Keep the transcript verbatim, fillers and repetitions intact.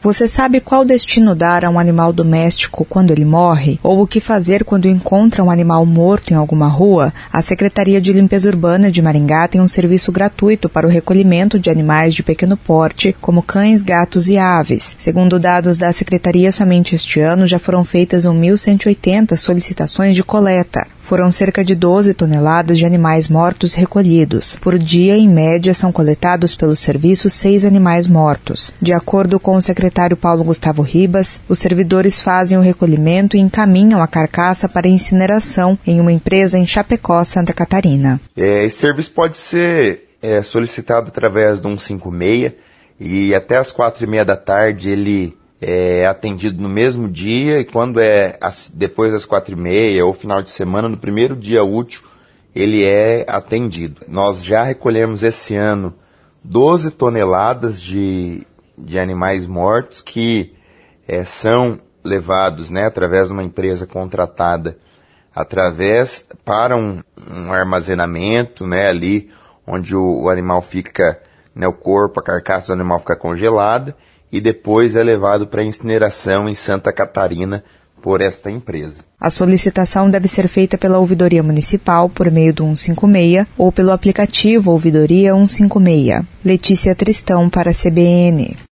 Você sabe qual destino dar a um animal doméstico quando ele morre? Ou o que fazer quando encontra um animal morto em alguma rua? A Secretaria de Limpeza Urbana de Maringá tem um serviço gratuito para o recolhimento de animais de pequeno porte, como cães, gatos e aves. Segundo dados da Secretaria, somente este ano já foram feitas mil cento e oitenta solicitações de coleta. Foram cerca de doze toneladas de animais mortos recolhidos. Por dia, em média, são coletados pelo serviço seis animais mortos. De acordo com o secretário Paulo Gustavo Ribas, os servidores fazem o recolhimento e encaminham a carcaça para incineração em uma empresa em Chapecó, Santa Catarina. É, esse serviço pode ser é, solicitado através do cento e cinquenta e seis e até às quatro e meia da tarde ele é atendido no mesmo dia, e quando é depois das quatro e meia ou final de semana, no primeiro dia útil, ele é atendido. Nós já recolhemos esse ano doze toneladas de, de animais mortos que é, são levados, né, através de uma empresa contratada através para um, um armazenamento, né, ali onde o, o animal fica, né, o corpo, a carcaça do animal fica congelada, e depois é levado para incineração em Santa Catarina por esta empresa. A solicitação deve ser feita pela Ouvidoria Municipal por meio do cento e cinquenta e seis ou pelo aplicativo Ouvidoria cento e cinquenta e seis. Letícia Tristão para a C B N.